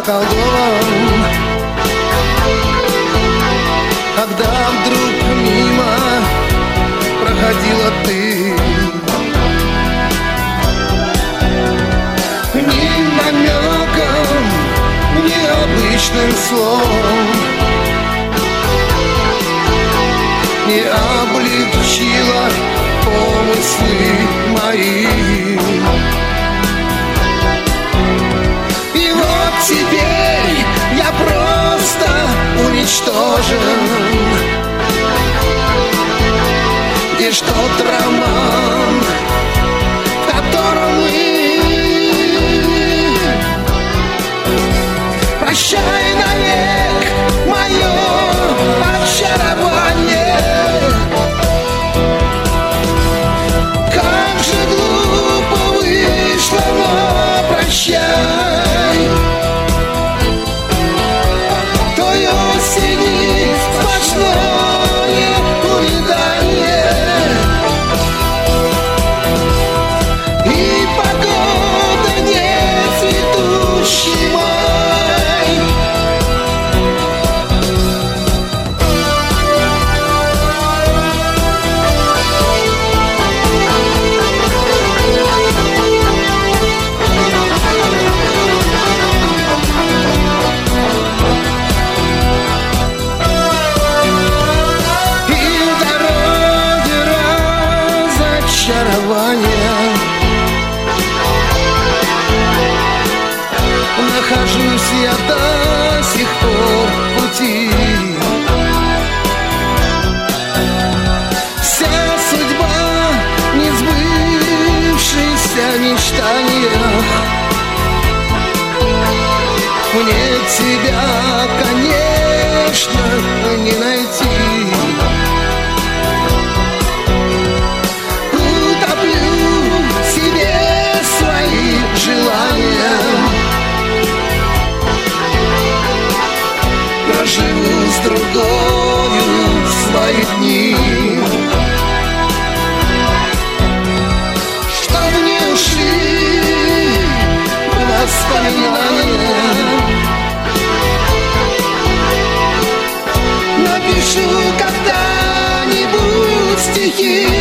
околдован, когда вдруг мимо проходила ты. Ни намеком, ни обычным словом не облегчила помыслы мои. И вот теперь я просто уничтожен. Где ж тот роман, в котором мы? Прощай навек мое очарование. Как же глупо вышло, но прощай. Той осени сплошное увядание. И погода не цветущий май. Нахожусь я до сих пор в пути. Вся судьба в несбывшихся мечтаниях. Мне тебя, конечно, не найти. Утоплю в себе свои желания. Проживу с другою свои дни, чтоб не ушли воспоминания. Напишу когда-нибудь стихи